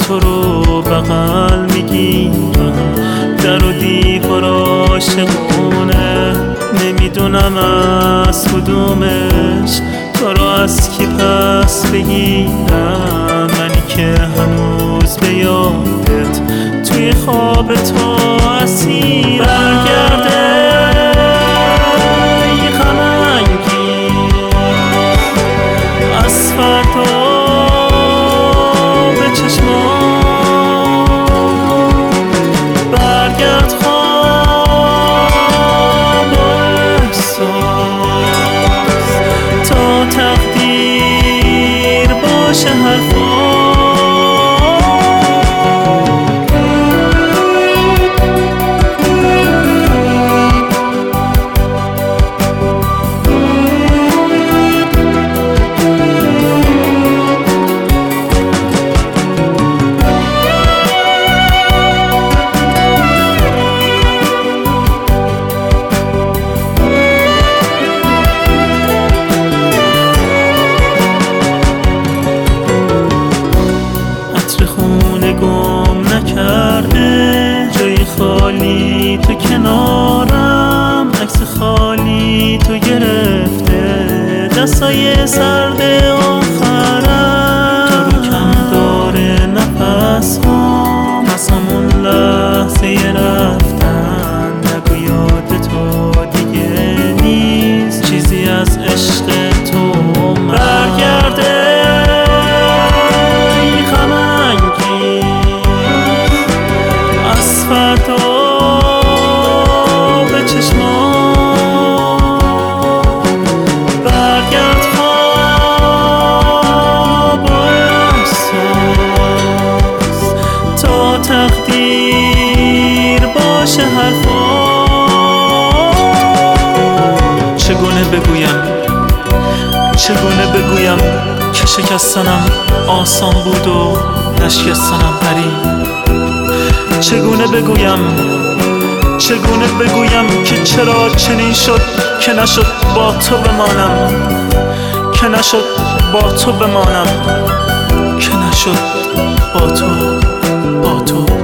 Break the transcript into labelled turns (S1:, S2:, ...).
S1: تو رو بغل میگیرم، در و دیوار عاشقونه، نمیدونم از کدومش تو رو از کی پس بگیرم. منی که هنوز به یادت توی خواب تو اسیرم. برگرده ای غم انگیز از فردا به چشمام، برگرد خواب و احساس تا تقدیر باشه حرفا. گم نکرده جای خالی تو کنارم، عکس خالی تو گرفته دستای سرد آخرم. تو رو کم داره نفس هام از همون لحظه رفتن، نگو یاد تو دیگه نیست چیزی از عشق تو. برگرده فردا به چشمام، برگرد خواب و احساس تا تقدیر باشه حرفا. چگونه بگویم که شکستنم آسان بود و نشکستنم پرید. چگونه بگویم که چرا چنین شد که نشد با تو بمانم، که نشد با تو بمانم، که نشد با تو